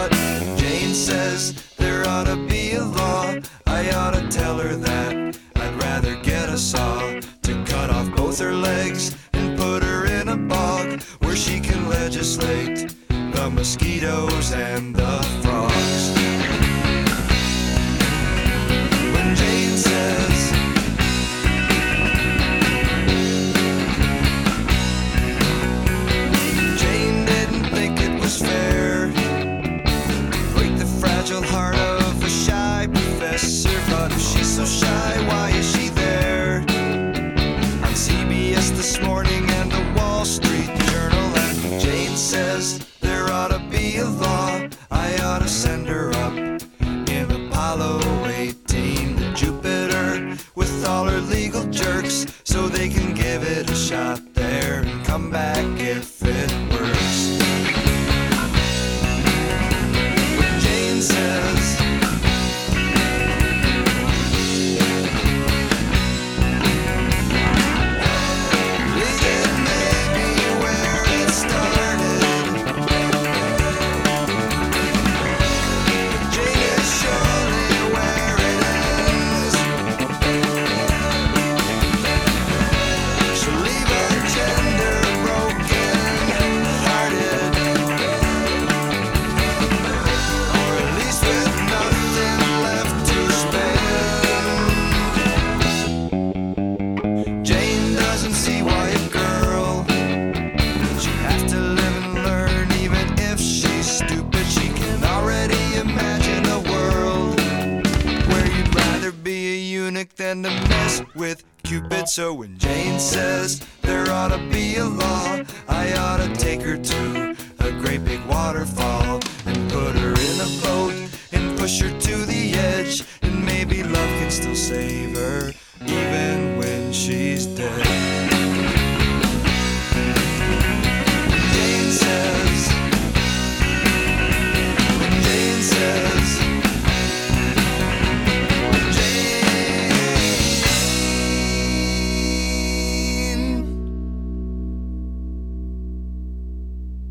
But Jane says there ought to be a law. I ought to tell her that I'd rather get a saw to cut off both her legs and put her in a bog where she can legislate the mosquitoes and the frogs. When Jane says Jane didn't think it was fair to break the fragile heart of a shy professor, but if she's so shy, why is she there? On CBS This Morning and the Wall Street Journal, and Jane says there ought to be a law. I ought to send her up in Apollo 18 to Jupiter with all her legal jerks so they can give it a shot there and come back if it works. When Jane says than to mess with Cupid. So when Jane says there ought to be a law, I ought to take her to a great big waterfall and put her in a boat and push her to the edge, and maybe love can still save her.